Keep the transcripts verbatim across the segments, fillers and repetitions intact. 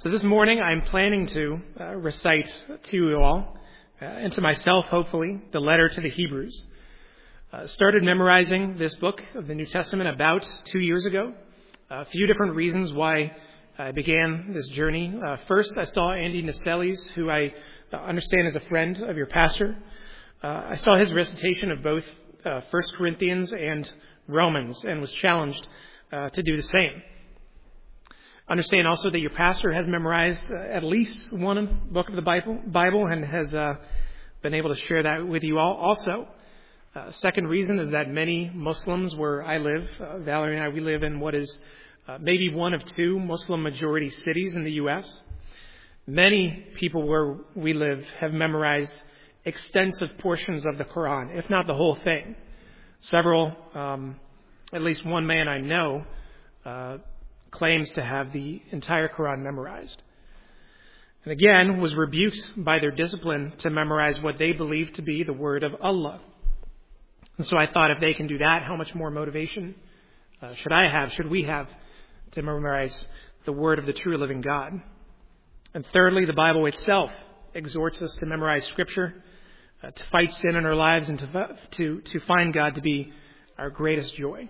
So this morning I'm planning to uh, recite to you all, uh, and to myself hopefully, the letter to the Hebrews. Uh, started memorizing this book of the New Testament about two years ago. A few different reasons why I began this journey. Uh, first, I saw Andy Naselis, who I uh, understand is a friend of your pastor. Uh, I saw his recitation of both uh, First Corinthians and Romans and was challenged uh, to do the same. Understand also that your pastor has memorized uh, at least one book of the Bible, Bible and has uh, been able to share that with you all. Also, uh, second reason is that many Muslims where I live, uh, Valerie and I, we live in what is uh, maybe one of two Muslim majority cities in the U S. Many people where we live have memorized extensive portions of the Quran, if not the whole thing. Several, um, at least one man I know, uh, claims to have the entire Quran memorized. And again, was rebuked by their discipline to memorize what they believe to be the word of Allah. And so I thought, if they can do that, how much more motivation uh, should I have, should we have, to memorize the word of the true living God? And thirdly, the Bible itself exhorts us to memorize Scripture, uh, to fight sin in our lives, and to, to, to find God to be our greatest joy.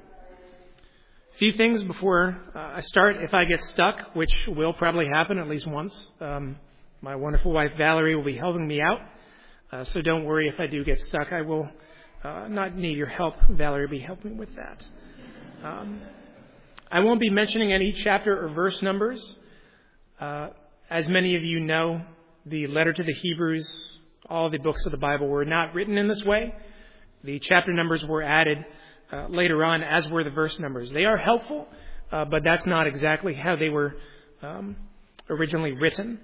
A few things before uh, I start. If I get stuck, which will probably happen at least once, um, my wonderful wife Valerie will be helping me out. Uh, so don't worry if I do get stuck. I will uh, not need your help. Valerie will be helping with that. Um, I won't be mentioning any chapter or verse numbers. Uh, as many of you know, the letter to the Hebrews, all the books of the Bible were not written in this way. The chapter numbers were added Uh, later on, as were the verse numbers. They are helpful, uh, but that's not exactly how they were um, originally written.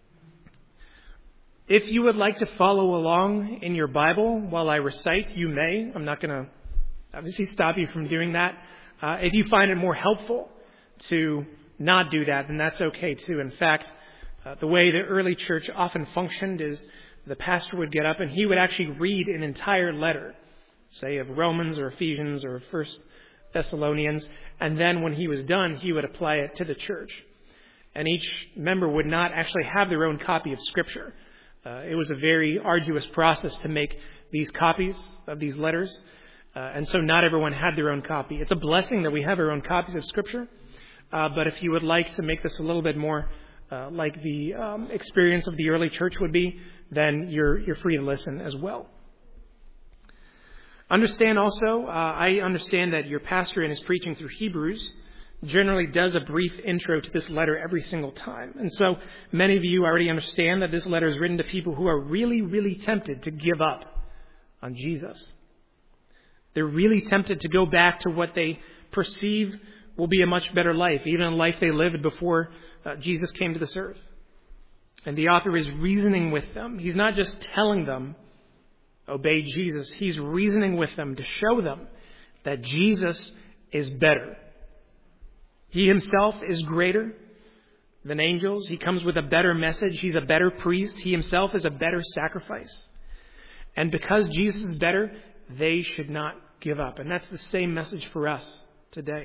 If you would like to follow along in your Bible while I recite, you may. I'm not going to obviously stop you from doing that. Uh, if you find it more helpful to not do that, then that's okay too. In fact, uh, the way the early church often functioned is the pastor would get up and he would actually read an entire letter, say of Romans or Ephesians or First Thessalonians, and then when he was done, he would apply it to the church. And each member would not actually have their own copy of Scripture. Uh, it was a very arduous process to make these copies of these letters, uh, and so not everyone had their own copy. It's a blessing that we have our own copies of Scripture, uh, but if you would like to make this a little bit more uh, like the um, experience of the early church would be, then you're you're free to listen as well. Understand also, uh, I understand that your pastor in his preaching through Hebrews generally does a brief intro to this letter every single time. And so many of you already understand that this letter is written to people who are really, really tempted to give up on Jesus. They're really tempted to go back to what they perceive will be a much better life, even a life they lived before uh, Jesus came to this earth. And the author is reasoning with them. He's not just telling them, obey Jesus. He's reasoning with them to show them that Jesus is better. He himself is greater than angels. He comes with a better message. He's a better priest. He himself is a better sacrifice. And because Jesus is better, they should not give up. And that's the same message for us today.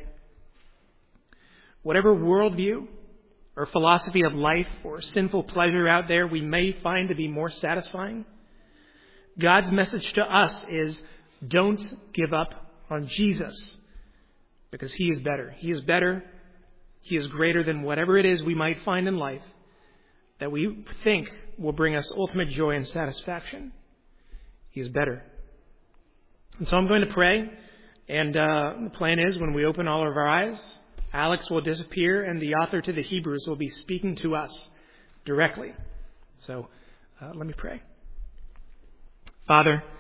Whatever worldview or philosophy of life or sinful pleasure out there we may find to be more satisfying, God's message to us is, don't give up on Jesus, because He is better. He is better. He is greater than whatever it is we might find in life that we think will bring us ultimate joy and satisfaction. He is better. And so I'm going to pray, and uh, the plan is when we open all of our eyes, Alex will disappear, and the author to the Hebrews will be speaking to us directly. So uh, let me pray. Father,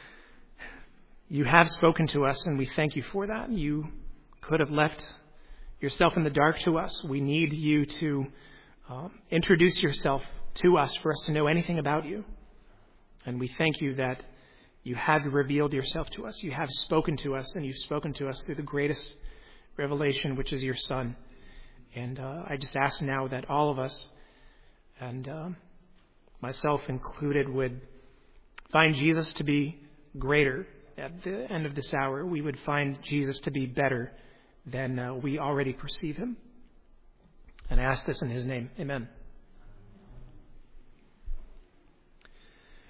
you have spoken to us, and we thank you for that. You could have left yourself in the dark to us. We need you to uh, introduce yourself to us for us to know anything about you. And we thank you that you have revealed yourself to us. You have spoken to us, and you've spoken to us through the greatest revelation, which is your Son. And uh, I just ask now that all of us, and uh, myself included, would find Jesus to be greater at the end of this hour. We would find Jesus to be better than uh, we already perceive him. And I ask this in his name. Amen.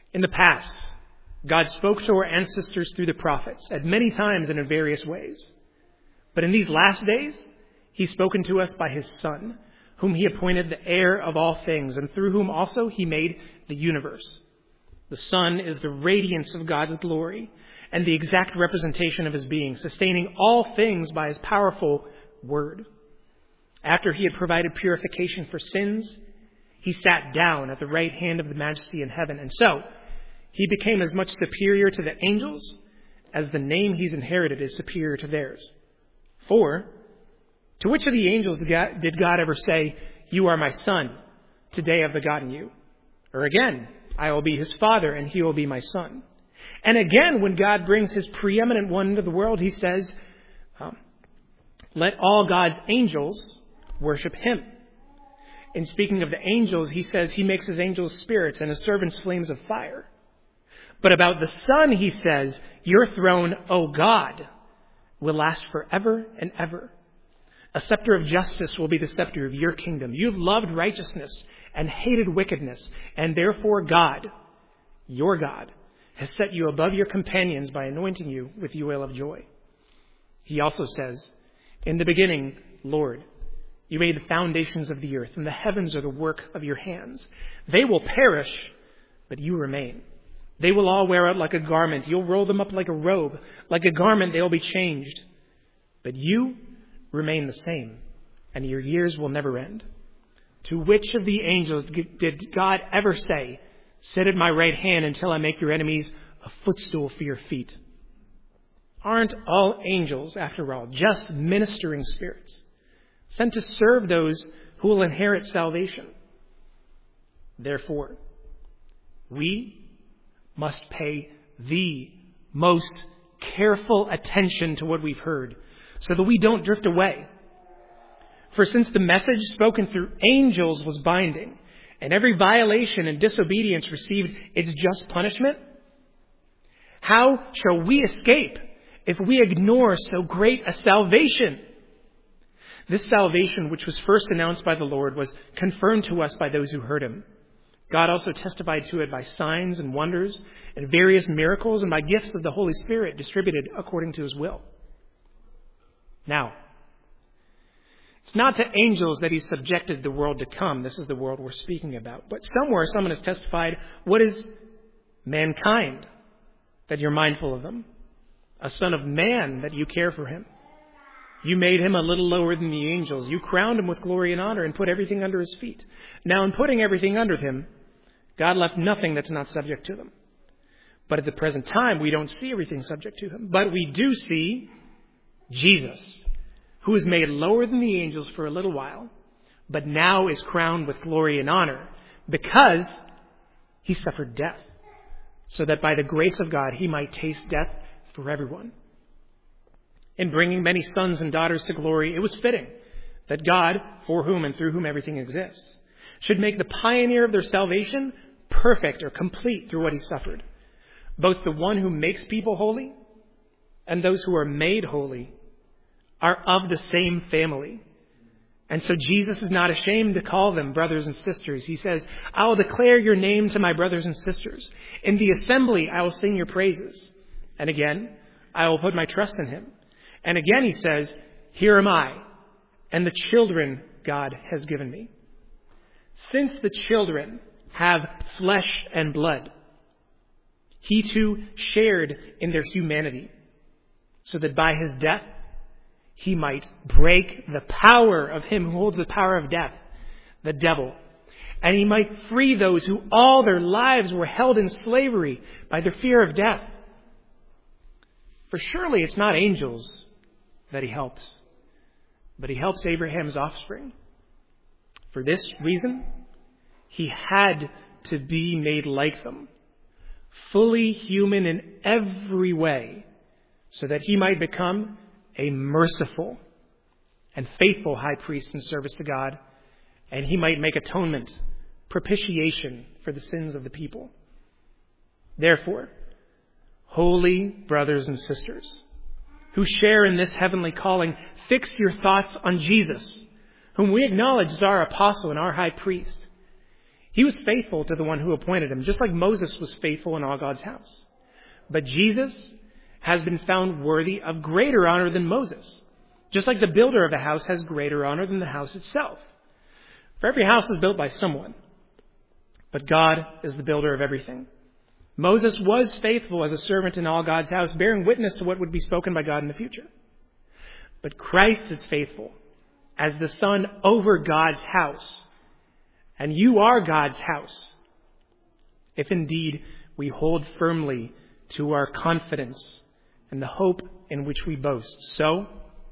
In the past, God spoke to our ancestors through the prophets at many times and in various ways. But in these last days, he's spoken to us by his Son, whom he appointed the heir of all things, and through whom also he made the universe. The Son is the radiance of God's glory and the exact representation of his being, sustaining all things by his powerful word. After he had provided purification for sins, he sat down at the right hand of the Majesty in heaven. And so, he became as much superior to the angels as the name he's inherited is superior to theirs. For, to which of the angels did God ever say, "You are my son, today I've begotten you"? Or again, "I will be his father, and he will be my son"? And again, when God brings his preeminent one into the world, he says, um, "Let all God's angels worship him." In speaking of the angels, he says he makes his angels spirits and his servants flames of fire. But about the Son, he says, "Your throne, O God, will last forever and ever. A scepter of justice will be the scepter of your kingdom. You have loved righteousness and hated wickedness, and therefore God, your God, has set you above your companions by anointing you with the oil of joy." He also says, "In the beginning, Lord, you made the foundations of the earth, and the heavens are the work of your hands. They will perish, but you remain. They will all wear out like a garment. You'll roll them up like a robe. Like a garment, they will be changed. But you remain the same, and your years will never end." To which of the angels did God ever say, "Sit at my right hand until I make your enemies a footstool for your feet"? Aren't all angels, after all, just ministering spirits, sent to serve those who will inherit salvation? Therefore, we must pay the most careful attention to what we've heard, so that we don't drift away. For since the message spoken through angels was binding, and every violation and disobedience received its just punishment, how shall we escape if we ignore so great a salvation? This salvation, which was first announced by the Lord, was confirmed to us by those who heard him. God also testified to it by signs and wonders and various miracles and by gifts of the Holy Spirit distributed according to his will. Now, it's not to angels that he subjected the world to come. This is the world we're speaking about. But somewhere someone has testified, what is mankind that you're mindful of them? A son of man that you care for him. You made him a little lower than the angels. You crowned him with glory and honor and put everything under his feet. Now, in putting everything under him, God left nothing that's not subject to them. But at the present time, we don't see everything subject to him. But we do see Jesus, who was made lower than the angels for a little while, but now is crowned with glory and honor because he suffered death, so that by the grace of God he might taste death for everyone. In bringing many sons and daughters to glory, it was fitting that God, for whom and through whom everything exists, should make the pioneer of their salvation perfect or complete through what he suffered. Both the one who makes people holy and those who are made holy are of the same family. And so Jesus is not ashamed to call them brothers and sisters. He says, "I will declare your name to my brothers and sisters. In the assembly, I will sing your praises. And again, I will put my trust in him." And again, he says, "Here am I, and the children God has given me." Since the children have flesh and blood, he too shared in their humanity, so that by his death, he might break the power of him who holds the power of death, the devil. And he might free those who all their lives were held in slavery by their fear of death. For surely it's not angels that he helps, but he helps Abraham's offspring. For this reason, he had to be made like them, fully human in every way, so that he might become a merciful and faithful high priest in service to God, and he might make atonement, propitiation for the sins of the people. Therefore, holy brothers and sisters who share in this heavenly calling, fix your thoughts on Jesus, whom we acknowledge as our apostle and our high priest. He was faithful to the one who appointed him, just like Moses was faithful in all God's house. But Jesus has been found worthy of greater honor than Moses, just like the builder of a house has greater honor than the house itself. For every house is built by someone, but God is the builder of everything. Moses was faithful as a servant in all God's house, bearing witness to what would be spoken by God in the future. But Christ is faithful as the Son over God's house. And you are God's house, if indeed we hold firmly to our confidence and the hope in which we boast. So,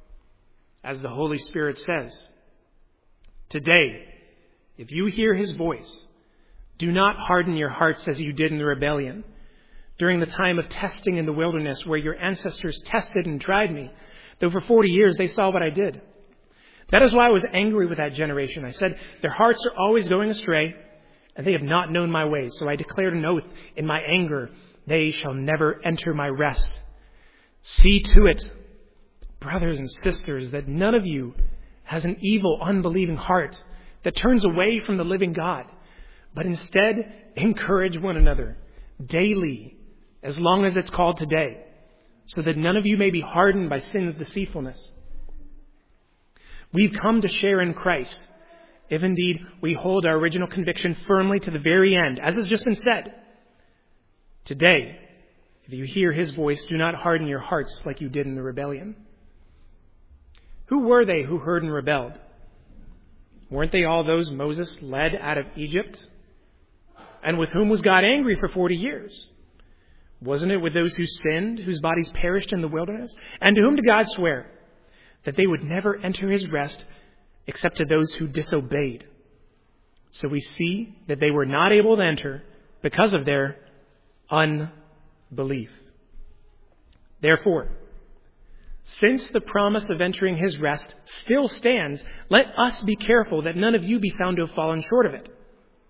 as the Holy Spirit says, today, if you hear his voice, do not harden your hearts as you did in the rebellion, during the time of testing in the wilderness where your ancestors tested and tried me, though for forty years they saw what I did. That is why I was angry with that generation. I said, their hearts are always going astray, and they have not known my ways. So I declared an oath in my anger, they shall never enter my rest. See to it, brothers and sisters, that none of you has an evil, unbelieving heart that turns away from the living God, but instead encourage one another daily, as long as it's called today, so that none of you may be hardened by sin's deceitfulness. We've come to share in Christ, if indeed we hold our original conviction firmly to the very end, as has just been said. Today, if you hear his voice, do not harden your hearts like you did in the rebellion. Who were they who heard and rebelled? Weren't they all those Moses led out of Egypt? And with whom was God angry for forty years? Wasn't it with those who sinned, whose bodies perished in the wilderness? And to whom did God swear? That they would never enter his rest except to those who disobeyed. So we see that they were not able to enter because of their unbelief. Therefore, since the promise of entering his rest still stands, let us be careful that none of you be found to have fallen short of it.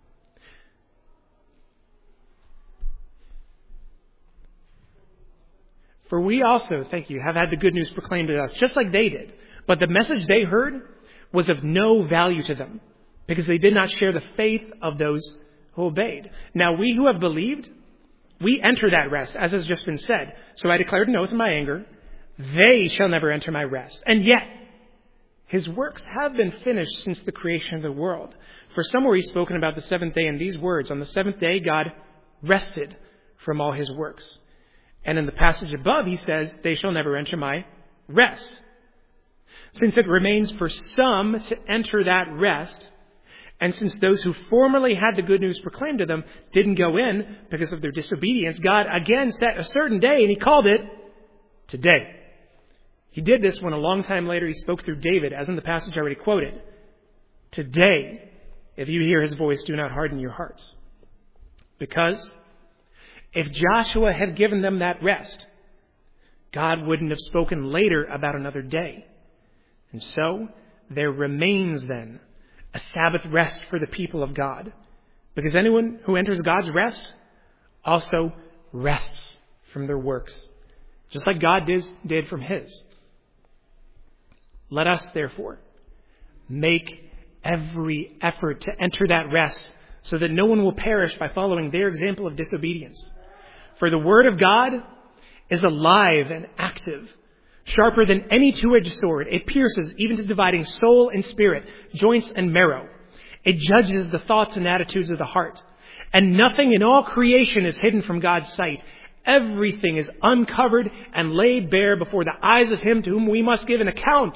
For we also, thank you, have had the good news proclaimed to us, just like they did. But the message they heard was of no value to them, because they did not share the faith of those who obeyed. Now we who have believed, we enter that rest, as has just been said. So I declared an oath in my anger, they shall never enter my rest. And yet, his works have been finished since the creation of the world. For somewhere he's spoken about the seventh day in these words, on the seventh day God rested from all his works. And in the passage above, he says, they shall never enter my rest. Since it remains for some to enter that rest, and since those who formerly had the good news proclaimed to them didn't go in because of their disobedience, God again set a certain day, and he called it today. He did this when a long time later he spoke through David, as in the passage I already quoted. Today, if you hear his voice, do not harden your hearts. Because if Joshua had given them that rest, God wouldn't have spoken later about another day. And so there remains then a Sabbath rest for the people of God. Because anyone who enters God's rest also rests from their works, just like God did, did from his. Let us, therefore, make every effort to enter that rest so that no one will perish by following their example of disobedience. For the word of God is alive and active, sharper than any two-edged sword. It pierces even to dividing soul and spirit, joints and marrow. It judges the thoughts and attitudes of the heart. And nothing in all creation is hidden from God's sight. Everything is uncovered and laid bare before the eyes of him to whom we must give an account.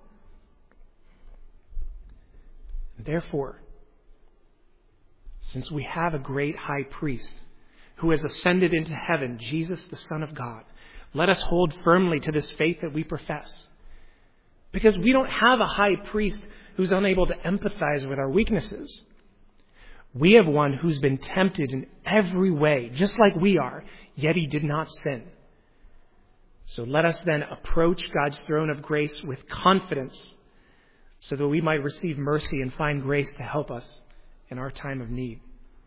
Therefore, since we have a great high priest who has ascended into heaven, Jesus, the Son of God, let us hold firmly to this faith that we profess. Because we don't have a high priest who's unable to empathize with our weaknesses. We have one who's been tempted in every way, just like we are, yet he did not sin. So let us then approach God's throne of grace with confidence so that we might receive mercy and find grace to help us in our time of need.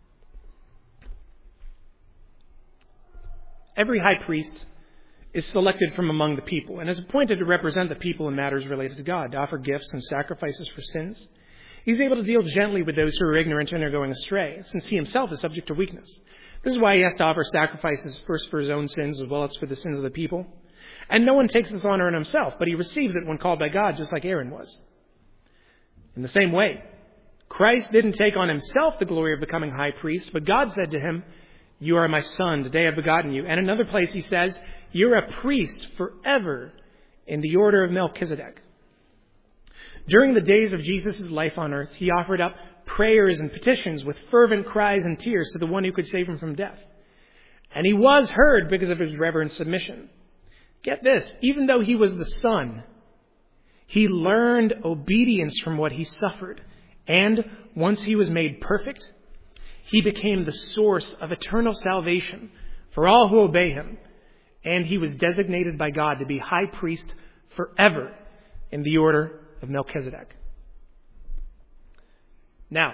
Every high priest is selected from among the people and is appointed to represent the people in matters related to God, to offer gifts and sacrifices for sins. He's able to deal gently with those who are ignorant and are going astray, since he himself is subject to weakness. This is why he has to offer sacrifices first for his own sins as well as for the sins of the people. And no one takes this honor on himself, but he receives it when called by God, just like Aaron was. In the same way, Christ didn't take on himself the glory of becoming high priest, but God said to him, "You are my son, today I've begotten you." And in another place he says, "You're a priest forever in the order of Melchizedek." During the days of Jesus' life on earth, he offered up prayers and petitions with fervent cries and tears to the one who could save him from death. And he was heard because of his reverent submission. Get this, even though he was the Son, he learned obedience from what he suffered. And once he was made perfect, he became the source of eternal salvation for all who obey him. And he was designated by God to be high priest forever in the order of Melchizedek. Now,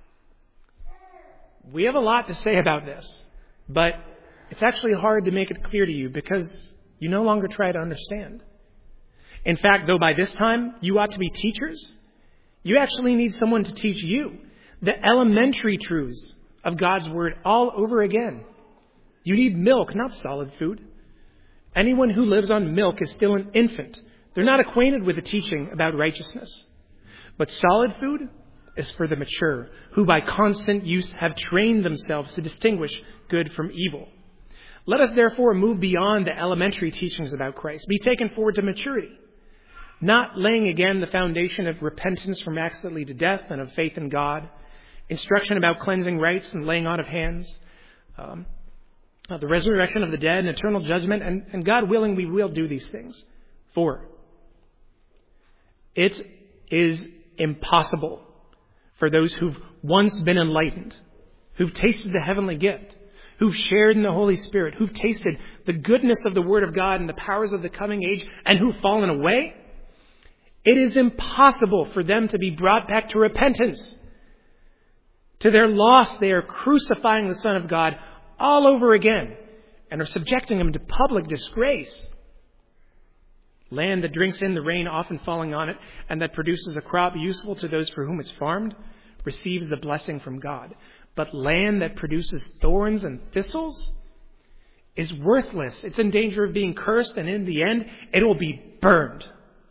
we have a lot to say about this, but it's actually hard to make it clear to you because you no longer try to understand. In fact, though by this time you ought to be teachers, you actually need someone to teach you the elementary truths of God's Word all over again. You need milk, not solid food. Anyone who lives on milk is still an infant. They're not acquainted with the teaching about righteousness. But solid food is for the mature, who by constant use have trained themselves to distinguish good from evil. Let us therefore move beyond the elementary teachings about Christ, be taken forward to maturity, not laying again the foundation of repentance from acts that lead to death and of faith in God, instruction about cleansing rites and laying on of hands, um, uh, the resurrection of the dead and eternal judgment, and, and God willing, we will do these things. For it is impossible for those who've once been enlightened, who've tasted the heavenly gift, who've shared in the Holy Spirit, who've tasted the goodness of the Word of God and the powers of the coming age, and who've fallen away, it is impossible for them to be brought back to repentance. To their loss, they are crucifying the Son of God all over again and are subjecting him to public disgrace. Land that drinks in the rain often falling on it and that produces a crop useful to those for whom it's farmed receives the blessing from God. But land that produces thorns and thistles is worthless. It's in danger of being cursed, and in the end, it will be burned.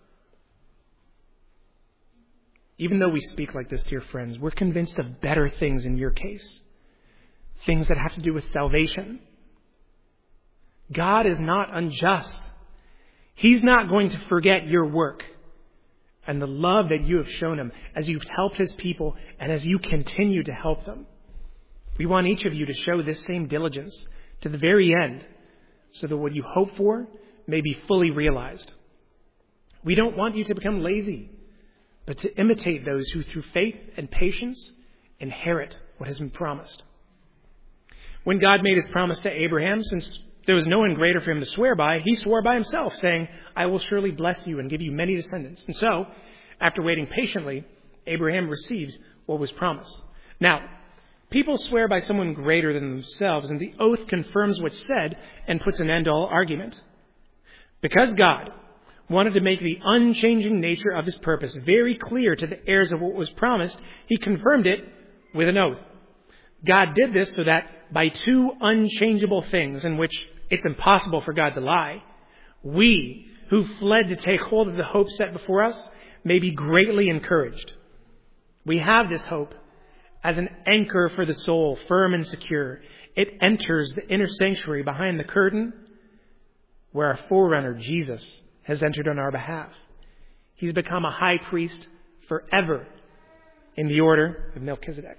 Even though we speak like this, dear friends, we're convinced of better things in your case. Things that have to do with salvation. God is not unjust. He's not going to forget your work and the love that you have shown him as you've helped his people and as you continue to help them. We want each of you to show this same diligence to the very end so that what you hope for may be fully realized. We don't want you to become lazy, but to imitate those who through faith and patience inherit what has been promised. When God made his promise to Abraham, since there was no one greater for him to swear by, he swore by himself, saying, "I will surely bless you and give you many descendants." And so, after waiting patiently, Abraham received what was promised. Now, people swear by someone greater than themselves, and the oath confirms what's said and puts an end to all argument. Because God wanted to make the unchanging nature of his purpose very clear to the heirs of what was promised, he confirmed it with an oath. God did this so that by two unchangeable things in which it's impossible for God to lie, we who fled to take hold of the hope set before us may be greatly encouraged. We have this hope as an anchor for the soul, firm and secure. It enters the inner sanctuary behind the curtain where our forerunner, Jesus, has entered on our behalf. He's become a high priest forever in the order of Melchizedek.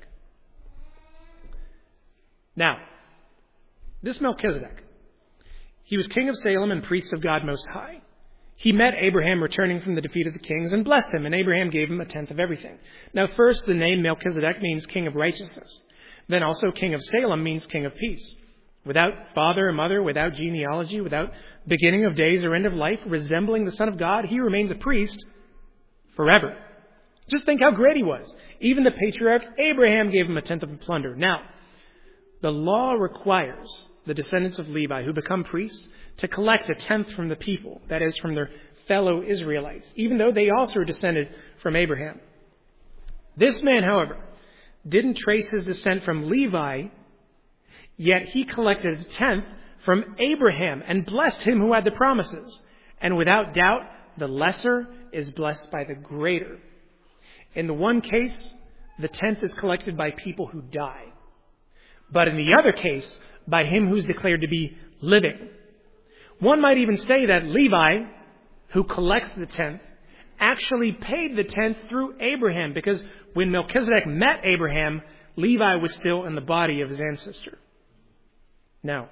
Now, this Melchizedek, he was king of Salem and priest of God Most High. He met Abraham returning from the defeat of the kings and blessed him, and Abraham gave him a tenth of everything. Now, first, the name Melchizedek means king of righteousness. Then also king of Salem means king of peace. Without father or mother, without genealogy, without beginning of days or end of life, resembling the Son of God, he remains a priest forever. Just think how great he was. Even the patriarch Abraham gave him a tenth of the plunder. Now, the law requires the descendants of Levi who become priests to collect a tenth from the people, that is, from their fellow Israelites, even though they also are descended from Abraham. This man, however, didn't trace his descent from Levi, yet he collected a tenth from Abraham and blessed him who had the promises. And without doubt, the lesser is blessed by the greater. In the one case, the tenth is collected by people who die. But in the other case, by him who's declared to be living. One might even say that Levi, who collects the tenth, actually paid the tenth through Abraham, because when Melchizedek met Abraham, Levi was still in the body of his ancestor. Now,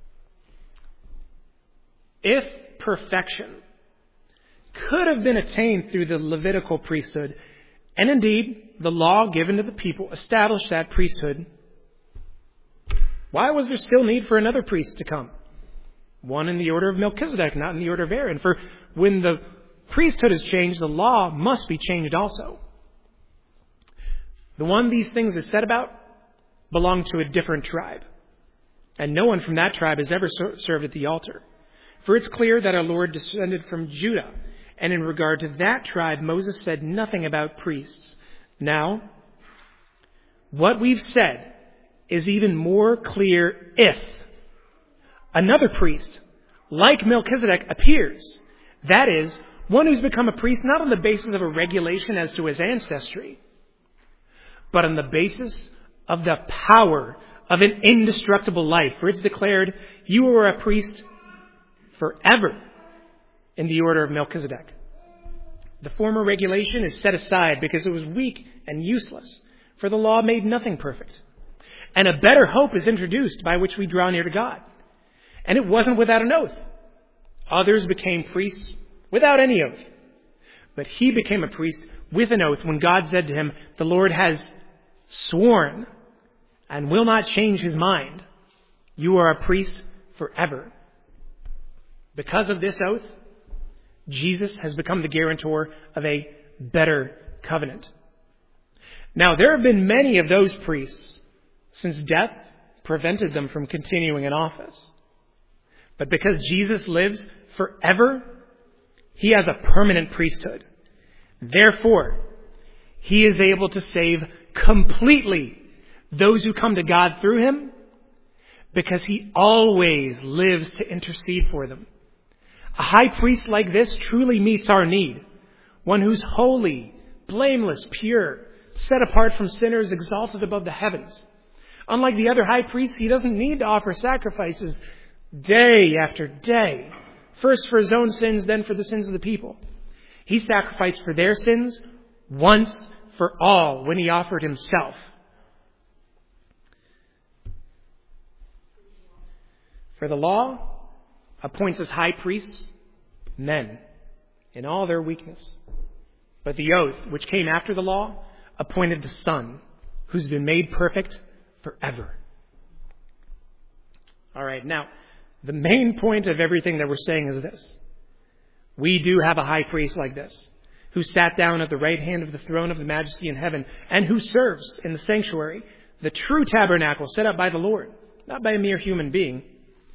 if perfection could have been attained through the Levitical priesthood, and indeed the law given to the people established that priesthood, why was there still need for another priest to come? One in the order of Melchizedek, not in the order of Aaron. For when the priesthood is changed, the law must be changed also. The one these things are said about belonged to a different tribe, and no one from that tribe has ever served at the altar. For it's clear that our Lord descended from Judah, and in regard to that tribe, Moses said nothing about priests. Now, what we've said is even more clear if another priest, like Melchizedek, appears. That is, one who's become a priest not on the basis of a regulation as to his ancestry, but on the basis of the power of an indestructible life. For it's declared, you are a priest forever in the order of Melchizedek. The former regulation is set aside because it was weak and useless, for the law made nothing perfect. And a better hope is introduced by which we draw near to God. And it wasn't without an oath. Others became priests without any oath. But he became a priest with an oath when God said to him, the Lord has sworn and will not change his mind. You are a priest forever. Because of this oath, Jesus has become the guarantor of a better covenant. Now, there have been many of those priests since death prevented them from continuing in office. But because Jesus lives forever, he has a permanent priesthood. Therefore, he is able to save completely those who come to God through him, because he always lives to intercede for them. A high priest like this truly meets our need. One who's holy, blameless, pure, set apart from sinners, exalted above the heavens. Unlike the other high priests, he doesn't need to offer sacrifices day after day. First for his own sins, then for the sins of the people. He sacrificed for their sins once for all when he offered himself. For the law appoints as high priests men in all their weakness. But the oath, which came after the law, appointed the Son, who's been made perfect forever. All right, now, the main point of everything that we're saying is this. We do have a high priest like this, who sat down at the right hand of the throne of the Majesty in heaven, and who serves in the sanctuary, the true tabernacle set up by the Lord, not by a mere human being.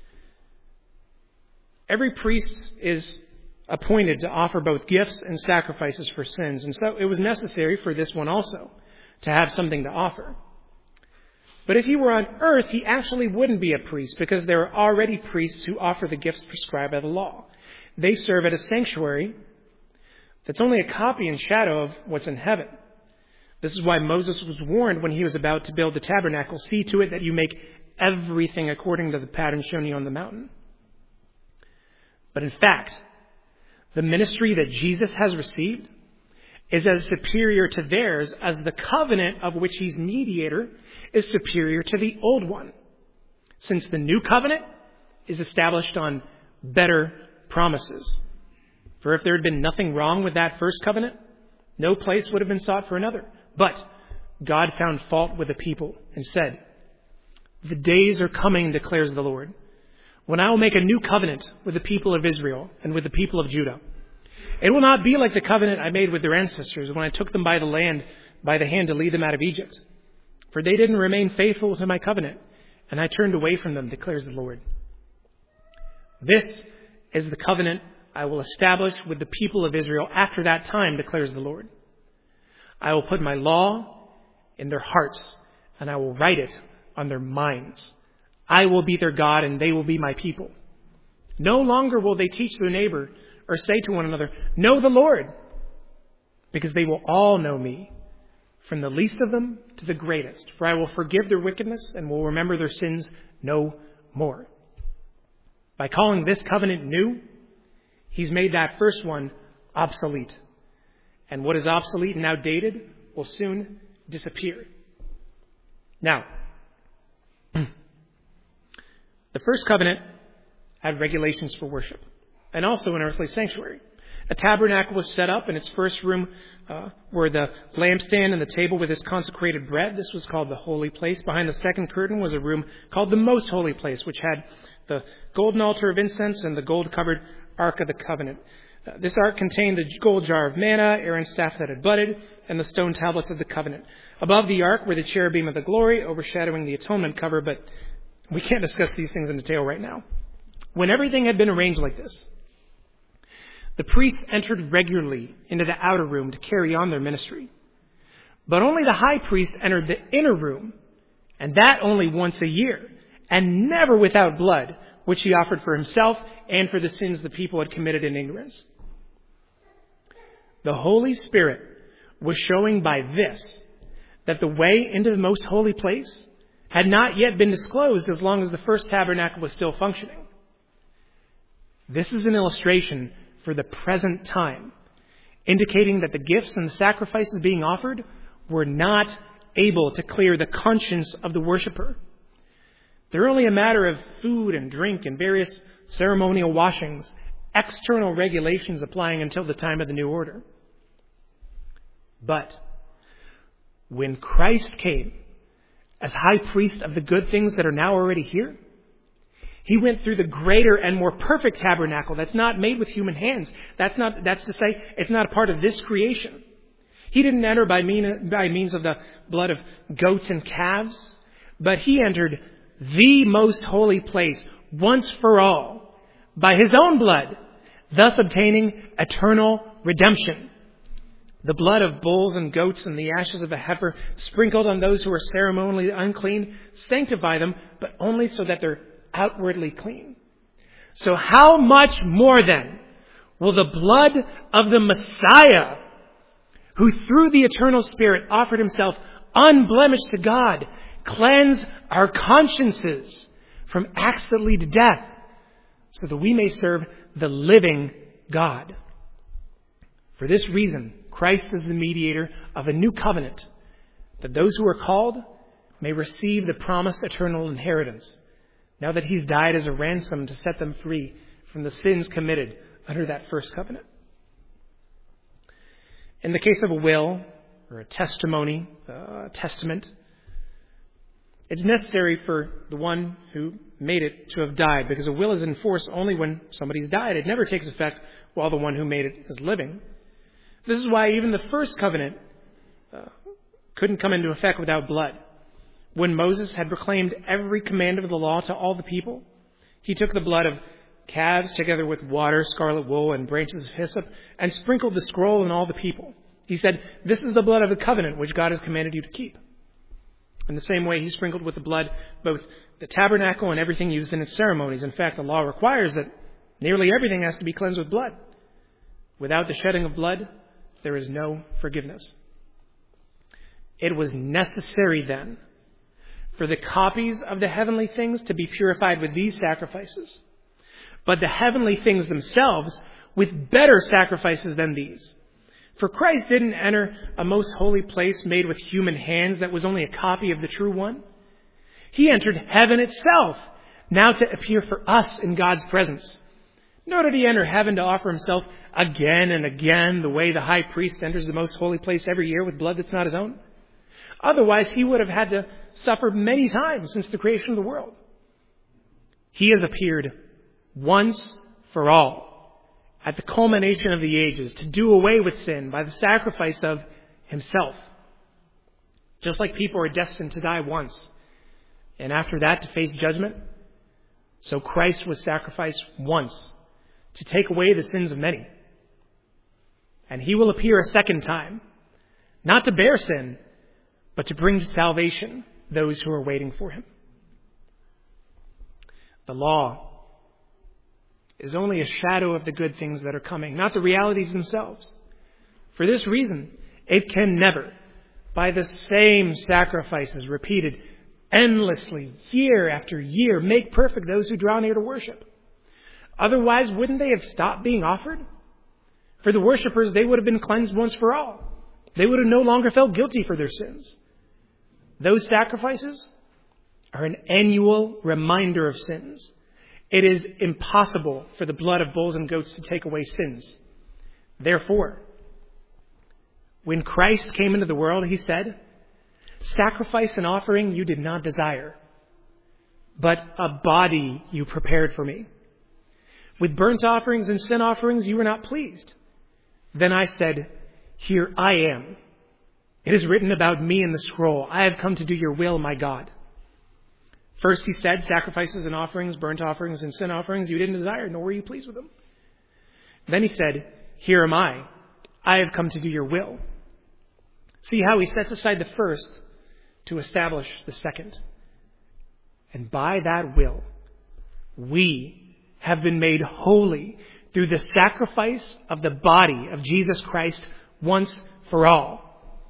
Every priest is appointed to offer both gifts and sacrifices for sins, and so it was necessary for this one also to have something to offer. But if he were on earth, he actually wouldn't be a priest, because there are already priests who offer the gifts prescribed by the law. They serve at a sanctuary that's only a copy and shadow of what's in heaven. This is why Moses was warned when he was about to build the tabernacle, see to it that you make everything according to the pattern shown you on the mountain. But in fact, the ministry that Jesus has received is as superior to theirs as the covenant of which he's mediator is superior to the old one, since the new covenant is established on better promises. For if there had been nothing wrong with that first covenant, no place would have been sought for another. But God found fault with the people and said, the days are coming, declares the Lord, when I will make a new covenant with the people of Israel and with the people of Judah. It will not be like the covenant I made with their ancestors when I took them by the land, by the hand to lead them out of Egypt. For they didn't remain faithful to my covenant, and I turned away from them, declares the Lord. This is the covenant I will establish with the people of Israel after that time, declares the Lord. I will put my law in their hearts, and I will write it on their minds. I will be their God, and they will be my people. No longer will they teach their neighbor or say to one another, 'Know the Lord,' because they will all know me, from the least of them to the greatest. For I will forgive their wickedness and will remember their sins no more." By calling this covenant new, he's made that first one obsolete. And what is obsolete and outdated will soon disappear. Now, the first covenant had regulations for worship and also an earthly sanctuary. A tabernacle was set up in its first room uh, were the lampstand and the table with its consecrated bread. This was called the holy place. Behind the second curtain was a room called the most holy place, which had the golden altar of incense and the gold-covered Ark of the Covenant. Uh, this ark contained the gold jar of manna, Aaron's staff that had budded, and the stone tablets of the covenant. Above the ark were the cherubim of the glory, overshadowing the atonement cover, but we can't discuss these things in detail right now. When everything had been arranged like this, the priests entered regularly into the outer room to carry on their ministry. But only the high priest entered the inner room, and that only once a year, and never without blood, which he offered for himself and for the sins the people had committed in ignorance. The Holy Spirit was showing by this that the way into the most holy place had not yet been disclosed as long as the first tabernacle was still functioning. This is an illustration for the present time, indicating that the gifts and the sacrifices being offered were not able to clear the conscience of the worshiper. They're only a matter of food and drink and various ceremonial washings, external regulations applying until the time of the new order. But when Christ came as high priest of the good things that are now already here, he went through the greater and more perfect tabernacle that's not made with human hands. That's not, that's to say, it's not a part of this creation. He didn't enter by, mean, by means of the blood of goats and calves, but he entered the most holy place once for all by his own blood, thus obtaining eternal redemption. The blood of bulls and goats and the ashes of a heifer sprinkled on those who are ceremonially unclean sanctify them, but only so that they're outwardly clean. So how much more then will the blood of the Messiah, who through the eternal Spirit offered himself unblemished to God, cleanse our consciences from acts that lead to death, so that we may serve the living God. For this reason, Christ is the mediator of a new covenant, that those who are called may receive the promised eternal inheritance, now that he's died as a ransom to set them free from the sins committed under that first covenant. In the case of a will or a testimony, uh, a testament, it's necessary for the one who made it to have died, because a will is in force only when somebody's died. It never takes effect while the one who made it is living. This is why even the first covenant uh, couldn't come into effect without blood. When Moses had proclaimed every command of the law to all the people, he took the blood of calves together with water, scarlet wool, and branches of hyssop, and sprinkled the scroll on all the people. He said, "This is the blood of the covenant which God has commanded you to keep." In the same way, he sprinkled with the blood both the tabernacle and everything used in its ceremonies. In fact, the law requires that nearly everything has to be cleansed with blood. Without the shedding of blood, there is no forgiveness. It was necessary then for the copies of the heavenly things to be purified with these sacrifices, but the heavenly things themselves with better sacrifices than these. For Christ didn't enter a most holy place made with human hands that was only a copy of the true one. He entered heaven itself, now to appear for us in God's presence. Nor did he enter heaven to offer himself again and again the way the high priest enters the most holy place every year with blood that's not his own. Otherwise, he would have had to suffer many times since the creation of the world. He has appeared once for all at the culmination of the ages to do away with sin by the sacrifice of himself. Just like people are destined to die once, and after that to face judgment, so Christ was sacrificed once to take away the sins of many. And he will appear a second time, not to bear sin, but to bring to salvation those who are waiting for him. The law is only a shadow of the good things that are coming, not the realities themselves. For this reason, it can never, by the same sacrifices repeated endlessly, year after year, make perfect those who draw near to worship. Otherwise, wouldn't they have stopped being offered? For the worshipers, they would have been cleansed once for all. They would have no longer felt guilty for their sins. Those sacrifices are an annual reminder of sins. It is impossible for the blood of bulls and goats to take away sins. Therefore, when Christ came into the world, he said, "Sacrifice and offering you did not desire, but a body you prepared for me. With burnt offerings and sin offerings you were not pleased. Then I said, here I am. It is written about me in the scroll. I have come to do your will, my God." First he said, sacrifices and offerings, burnt offerings and sin offerings you didn't desire, nor were you pleased with them. Then he said, here am I. I have come to do your will. See how he sets aside the first to establish the second. And by that will, we have been made holy through the sacrifice of the body of Jesus Christ once for all.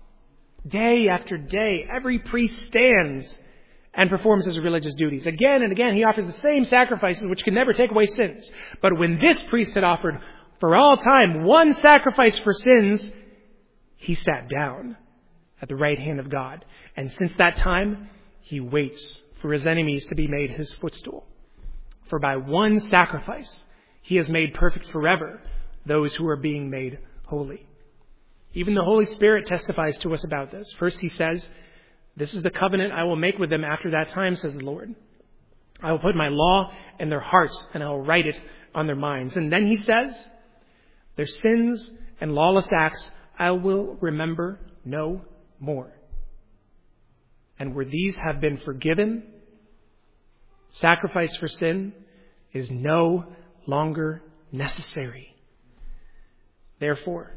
Day after day, every priest stands and performs his religious duties. Again and again, he offers the same sacrifices which can never take away sins. But when this priest had offered for all time one sacrifice for sins, he sat down at the right hand of God. And since that time, he waits for his enemies to be made his footstool. For by one sacrifice, he has made perfect forever those who are being made holy. Even the Holy Spirit testifies to us about this. First he says, "This is the covenant I will make with them after that time, says the Lord. I will put my law in their hearts and I will write it on their minds." And then he says, "Their sins and lawless acts I will remember no more. And where these have been forgiven, sacrifice for sin is no longer necessary." Therefore,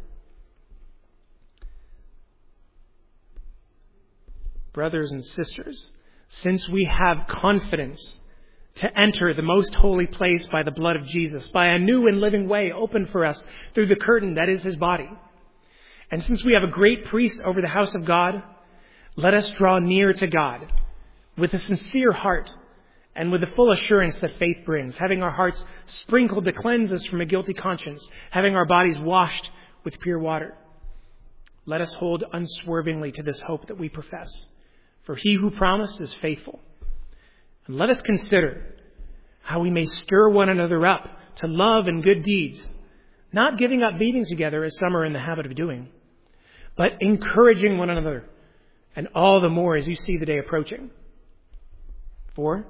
brothers and sisters, since we have confidence to enter the most holy place by the blood of Jesus, by a new and living way opened for us through the curtain that is his body, and since we have a great priest over the house of God, let us draw near to God with a sincere heart and with the full assurance that faith brings, having our hearts sprinkled to cleanse us from a guilty conscience, having our bodies washed with pure water. Let us hold unswervingly to this hope that we profess, for he who promised is faithful. And let us consider how we may stir one another up to love and good deeds, not giving up meeting together as some are in the habit of doing, but encouraging one another, and all the more as you see the day approaching. For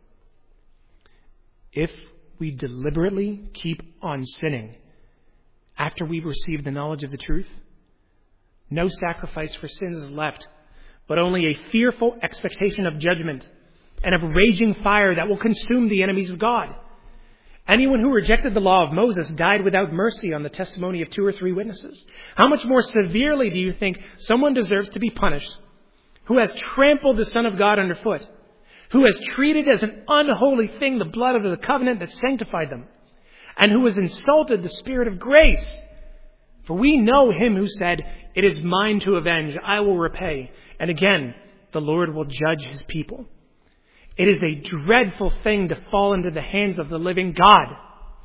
if we deliberately keep on sinning after we've received the knowledge of the truth, no sacrifice for sins is left, but only a fearful expectation of judgment and of raging fire that will consume the enemies of God. Anyone who rejected the law of Moses died without mercy on the testimony of two or three witnesses. How much more severely do you think someone deserves to be punished who has trampled the Son of God underfoot, who has treated as an unholy thing the blood of the covenant that sanctified them, and who has insulted the Spirit of grace? For we know him who said, "It is mine to avenge, I will repay." And again, the Lord will judge his people. It is a dreadful thing to fall into the hands of the living God.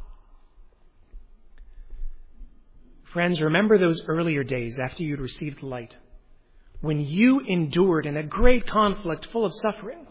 Friends, remember those earlier days after you'd received light, when you endured in a great conflict full of suffering.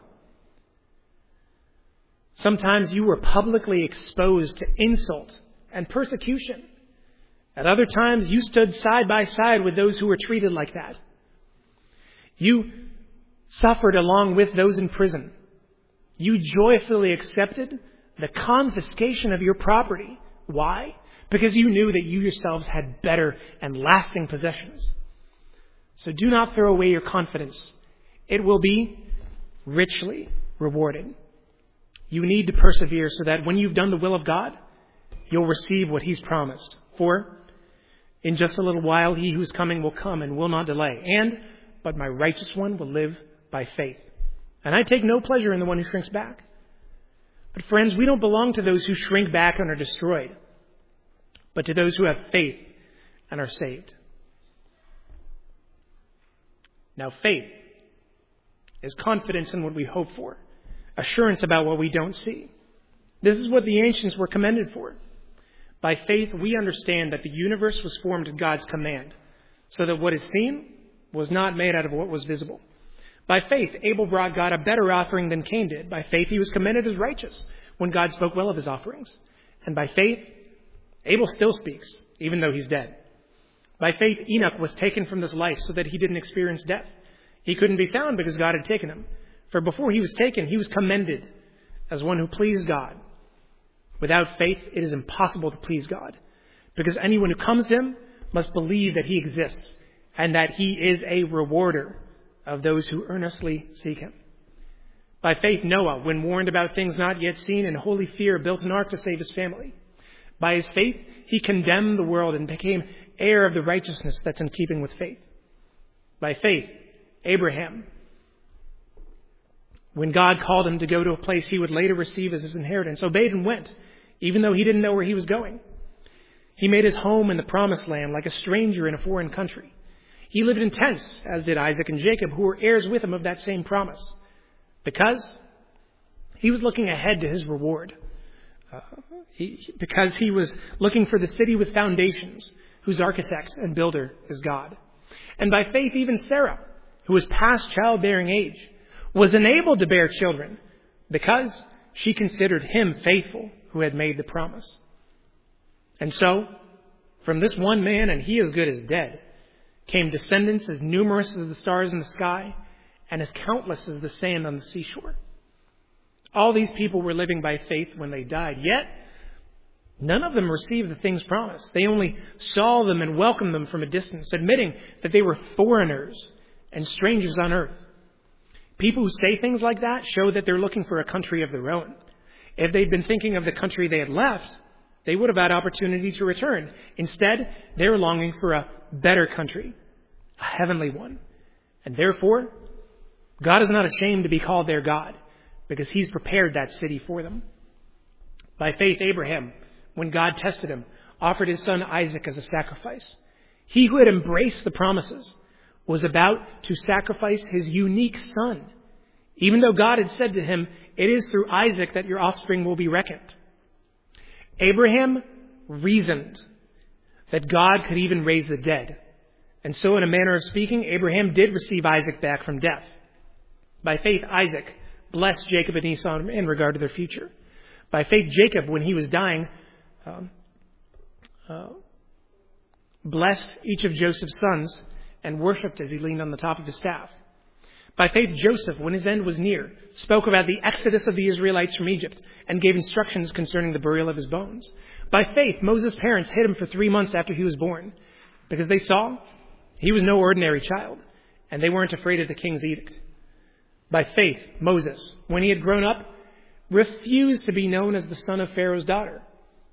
Sometimes you were publicly exposed to insult and persecution. At other times, you stood side by side with those who were treated like that. You suffered along with those in prison. You joyfully accepted the confiscation of your property. Why? Because you knew that you yourselves had better and lasting possessions. So do not throw away your confidence. It will be richly rewarded. You need to persevere so that when you've done the will of God, you'll receive what he's promised. For In just a little while, he who is coming will come and will not delay. And, but my righteous one will live by faith. And I take no pleasure in the one who shrinks back. But friends, we don't belong to those who shrink back and are destroyed, but to those who have faith and are saved. Now, faith is confidence in what we hope for, assurance about what we don't see. This is what the ancients were commended for. By faith, we understand that the universe was formed at God's command, so that what is seen was not made out of what was visible. By faith, Abel brought God a better offering than Cain did. By faith, he was commended as righteous when God spoke well of his offerings. And by faith, Abel still speaks, even though he's dead. By faith, Enoch was taken from this life so that he didn't experience death. He couldn't be found because God had taken him. For before he was taken, he was commended as one who pleased God. Without faith, it is impossible to please God, because anyone who comes to him must believe that he exists and that he is a rewarder of those who earnestly seek him. By faith, Noah, when warned about things not yet seen, in holy fear built an ark to save his family. By his faith, he condemned the world and became heir of the righteousness that's in keeping with faith. By faith, Abraham, when God called him to go to a place he would later receive as his inheritance, obeyed and went, even though he didn't know where he was going. He made his home in the promised land like a stranger in a foreign country. He lived in tents, as did Isaac and Jacob, who were heirs with him of that same promise, because he was looking ahead to his reward. Uh, he, because he was looking for the city with foundations, whose architect and builder is God. And by faith, even Sarah, who was past childbearing age, was enabled to bear children because she considered him faithful who had made the promise. And so, from this one man, and he as good as dead, came descendants as numerous as the stars in the sky and as countless as the sand on the seashore. All these people were living by faith when they died, yet none of them received the things promised. They only saw them and welcomed them from a distance, admitting that they were foreigners and strangers on earth. People who say things like that show that they're looking for a country of their own. If they'd been thinking of the country they had left, they would have had opportunity to return. Instead, they were longing for a better country, a heavenly one. And therefore, God is not ashamed to be called their God, because he's prepared that city for them. By faith, Abraham, when God tested him, offered his son Isaac as a sacrifice. He who had embraced the promises was about to sacrifice his unique son, even though God had said to him, "It is through Isaac that your offspring will be reckoned." Abraham reasoned that God could even raise the dead. And so, in a manner of speaking, Abraham did receive Isaac back from death. By faith, Isaac blessed Jacob and Esau in regard to their future. By faith, Jacob, when he was dying, um, uh, blessed each of Joseph's sons and worshipped as he leaned on the top of his staff. By faith, Joseph, when his end was near, spoke about the exodus of the Israelites from Egypt and gave instructions concerning the burial of his bones. By faith, Moses' parents hid him for three months after he was born, because they saw he was no ordinary child, and they weren't afraid of the king's edict. By faith, Moses, when he had grown up, refused to be known as the son of Pharaoh's daughter.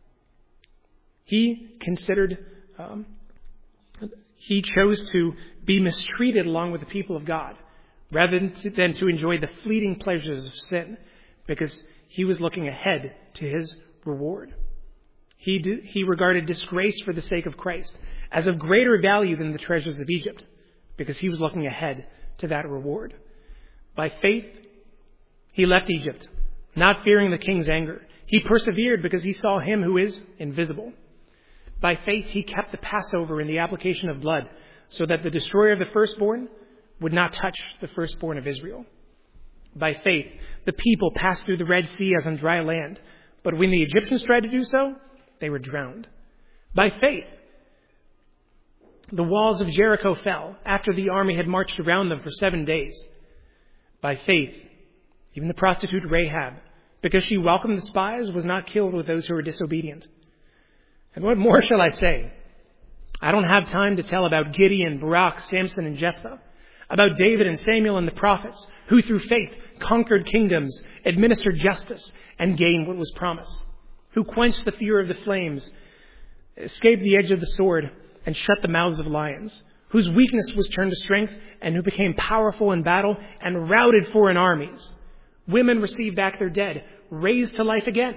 He considered, um, he chose to be mistreated along with the people of God, rather than to, than to enjoy the fleeting pleasures of sin, because he was looking ahead to his reward. He, do, he regarded disgrace for the sake of Christ as of greater value than the treasures of Egypt, because he was looking ahead to that reward. By faith, he left Egypt, not fearing the king's anger. He persevered because he saw him who is invisible. By faith, he kept the Passover in the application of blood, so that the destroyer of the firstborn would not touch the firstborn of Israel. By faith, the people passed through the Red Sea as on dry land, but when the Egyptians tried to do so, they were drowned. By faith, the walls of Jericho fell after the army had marched around them for seven days. By faith, even the prostitute Rahab, because she welcomed the spies, was not killed with those who were disobedient. And what more shall I say? I don't have time to tell about Gideon, Barak, Samson, and Jephthah, about David and Samuel and the prophets, who through faith conquered kingdoms, administered justice, and gained what was promised, who quenched the fury of the flames, escaped the edge of the sword, and shut the mouths of lions, whose weakness was turned to strength, and who became powerful in battle and routed foreign armies. Women received back their dead, raised to life again.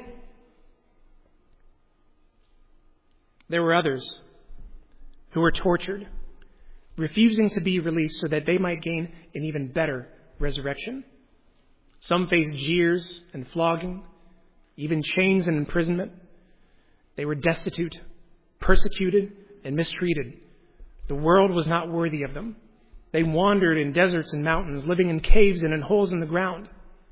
There were others who were tortured, refusing to be released so that they might gain an even better resurrection. Some faced jeers and flogging, even chains and imprisonment. They were destitute, persecuted, and mistreated. The world was not worthy of them. They wandered in deserts and mountains, living in caves and in holes in the ground.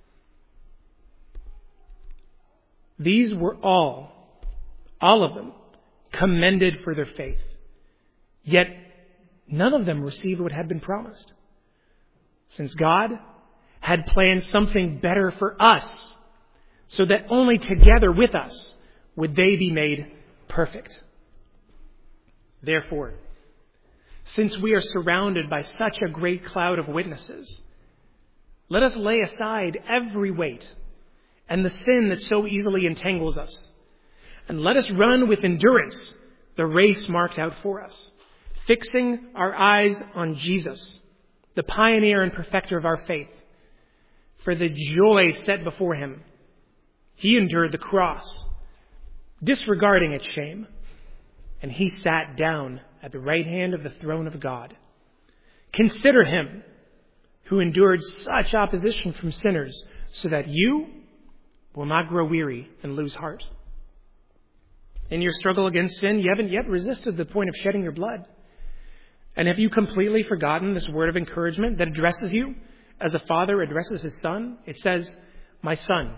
These were all, all of them, commended for their faith. Yet none of them received what had been promised, since God had planned something better for us, so that only together with us would they be made perfect. Therefore, since we are surrounded by such a great cloud of witnesses, let us lay aside every weight and the sin that so easily entangles us, and let us run with endurance the race marked out for us, fixing our eyes on Jesus, the pioneer and perfecter of our faith. For the joy set before him, he endured the cross, disregarding its shame, and he sat down at the right hand of the throne of God. Consider him who endured such opposition from sinners, so that you will not grow weary and lose heart. In your struggle against sin, you haven't yet resisted the point of shedding your blood. And have you completely forgotten this word of encouragement that addresses you as a father addresses his son? It says, "My son,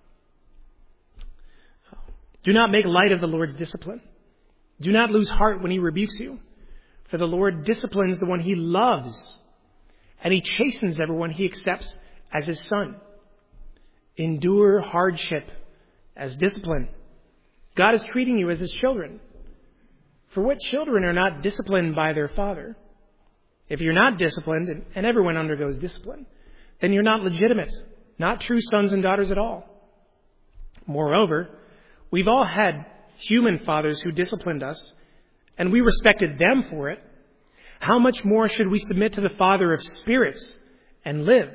do not make light of the Lord's discipline. Do not lose heart when he rebukes you. For the Lord disciplines the one he loves, and he chastens everyone he accepts as his son. Endure hardship as discipline. God is treating you as his children. For what children are not disciplined by their father? If you're not disciplined, and everyone undergoes discipline, then you're not legitimate, not true sons and daughters at all. Moreover, we've all had human fathers who disciplined us, and we respected them for it. How much more should we submit to the Father of spirits and live?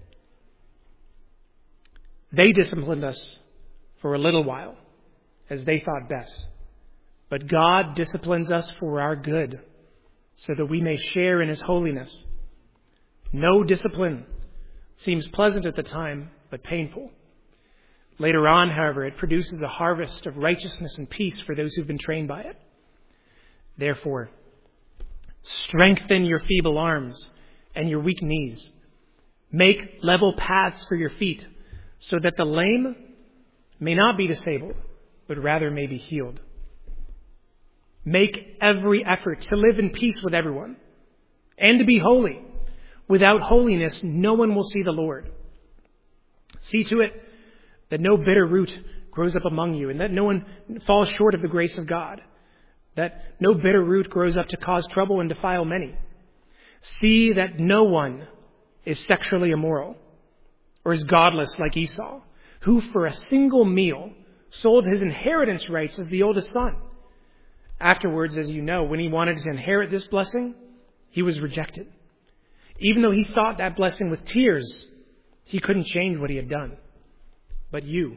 They disciplined us for a little while, as they thought best. But God disciplines us for our good, so that we may share in his holiness. No discipline seems pleasant at the time, but painful. Later on, however, it produces a harvest of righteousness and peace for those who've been trained by it. Therefore, strengthen your feeble arms and your weak knees. Make level paths for your feet, so that the lame may not be disabled, but rather may be healed. Make every effort to live in peace with everyone and to be holy. Without holiness, no one will see the Lord. See to it that no bitter root grows up among you, and that no one falls short of the grace of God, that no bitter root grows up to cause trouble and defile many. See that no one is sexually immoral or is godless like Esau, who for a single meal sold his inheritance rights as the oldest son. Afterwards, as you know, when he wanted to inherit this blessing, he was rejected. Even though he sought that blessing with tears, he couldn't change what he had done. But you,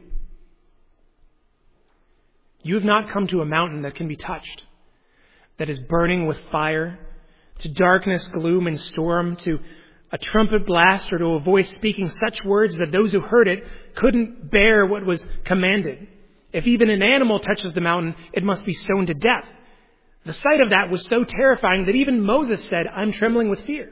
you have not come to a mountain that can be touched, that is burning with fire, to darkness, gloom, and storm, to a trumpet blast, or to a voice speaking such words that those who heard it couldn't bear what was commanded. If even an animal touches the mountain, it must be stoned to death. The sight of that was so terrifying that even Moses said, "I'm trembling with fear."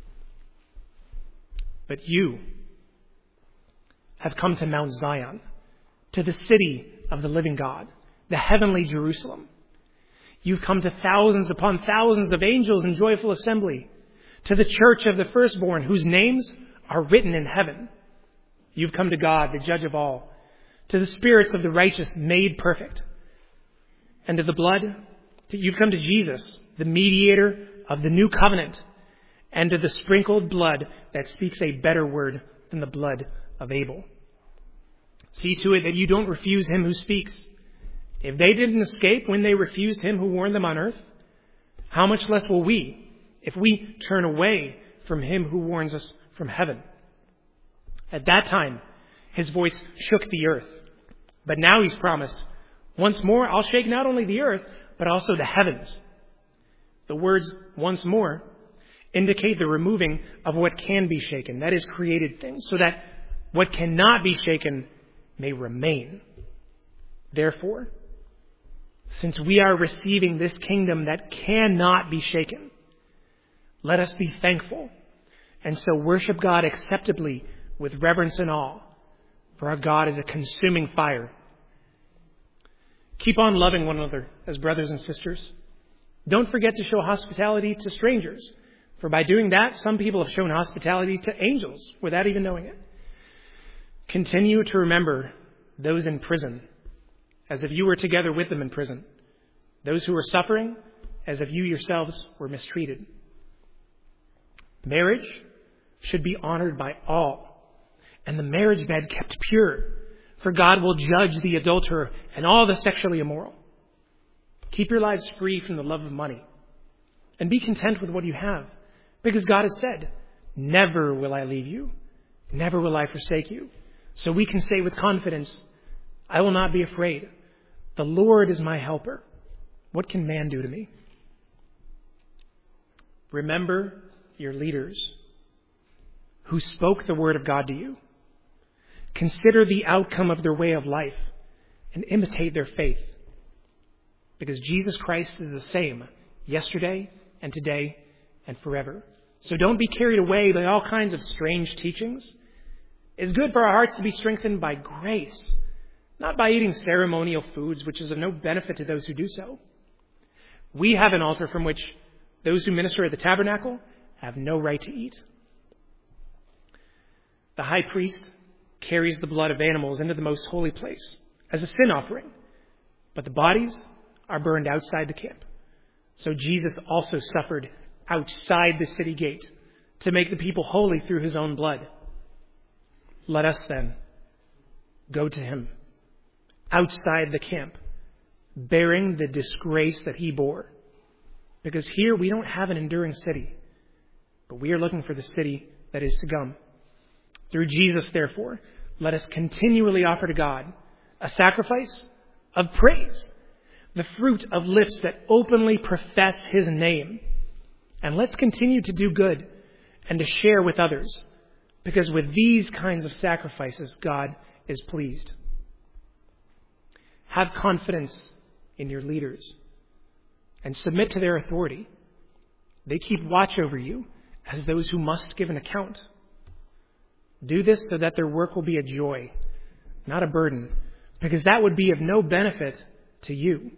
But you have come to Mount Zion, to the city of the living God, the heavenly Jerusalem. You've come to thousands upon thousands of angels in joyful assembly, to the church of the firstborn, whose names are written in heaven. You've come to God, the judge of all, to the spirits of the righteous made perfect, and to the blood. You've come to Jesus, the mediator of the new covenant, and to the sprinkled blood that speaks a better word than the blood of Abel. See to it that you don't refuse him who speaks. If they didn't escape when they refused him who warned them on earth, how much less will we if we turn away from him who warns us from heaven? At that time, his voice shook the earth. But now he's promised, once more I'll shake not only the earth, but also the heavens. The words once more indicate the removing of what can be shaken, that is, created things, so that what cannot be shaken may remain. Therefore, since we are receiving this kingdom that cannot be shaken, let us be thankful and so worship God acceptably with reverence and awe, for our God is a consuming fire. Keep on loving one another as brothers and sisters. Don't forget to show hospitality to strangers, for by doing that, some people have shown hospitality to angels without even knowing it. Continue to remember those in prison, as if you were together with them in prison. Those who are suffering, as if you yourselves were mistreated. Marriage should be honored by all, and the marriage bed kept pure, for God will judge the adulterer and all the sexually immoral. Keep your lives free from the love of money, and be content with what you have, because God has said, never will I leave you, never will I forsake you. So we can say with confidence, I will not be afraid. The Lord is my helper. What can man do to me? Remember your leaders who spoke the word of God to you. Consider the outcome of their way of life and imitate their faith. Because Jesus Christ is the same yesterday and today and forever. So don't be carried away by all kinds of strange teachings. It's good for our hearts to be strengthened by grace, not by eating ceremonial foods, which is of no benefit to those who do so. We have an altar from which those who minister at the tabernacle have no right to eat. The high priest carries the blood of animals into the most holy place as a sin offering, but the bodies are burned outside the camp. So Jesus also suffered outside the city gate to make the people holy through his own blood. Let us then go to him outside the camp, bearing the disgrace that he bore. Because here we don't have an enduring city, but we are looking for the city that is to come. Through Jesus, therefore, let us continually offer to God a sacrifice of praise, the fruit of lips that openly profess his name. And let's continue to do good and to share with others, because with these kinds of sacrifices, God is pleased. Have confidence in your leaders and submit to their authority. They keep watch over you as those who must give an account. Do this so that their work will be a joy, not a burden, because that would be of no benefit to you.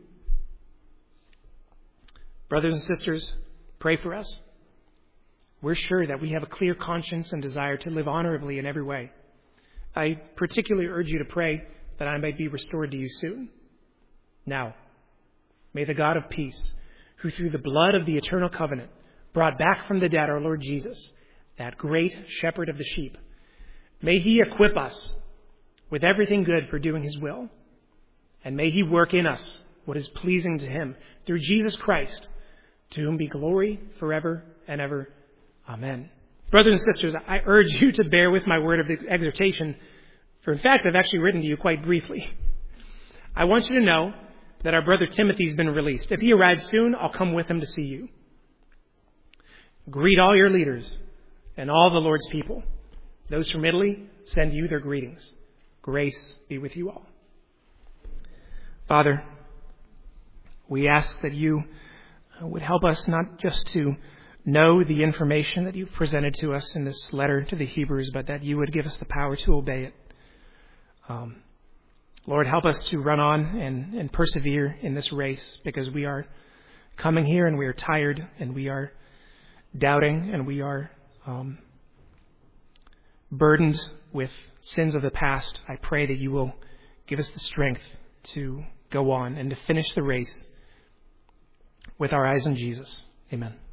Brothers and sisters, pray for us. We're sure that we have a clear conscience and desire to live honorably in every way. I particularly urge you to pray that I might be restored to you soon. Now, may the God of peace, who through the blood of the eternal covenant brought back from the dead our Lord Jesus, that great shepherd of the sheep, may he equip us with everything good for doing his will, and may he work in us what is pleasing to him through Jesus Christ, to whom be glory forever and ever. Amen. Brothers and sisters, I urge you to bear with my word of exhortation, for in fact, I've actually written to you quite briefly. I want you to know that our brother Timothy's been released. If he arrives soon, I'll come with him to see you. Greet all your leaders and all the Lord's people. Those from Italy send you their greetings. Grace be with you all. Father, we ask that you would help us not just to know the information that you've presented to us in this letter to the Hebrews, but that you would give us the power to obey it. Um, Lord, help us to run on and, and persevere in this race, because we are coming here and we are tired and we are doubting and we are um, burdened with sins of the past. I pray that you will give us the strength to go on and to finish the race with our eyes on Jesus. Amen.